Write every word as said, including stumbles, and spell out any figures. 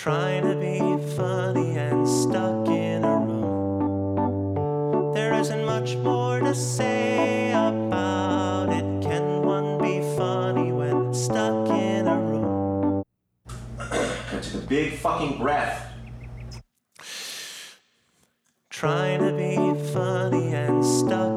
Trying to be funny and stuck in a room. There isn't much more to say about it. Can one be funny when stuck in a room? I took a big fucking breath. Trying to be funny and stuck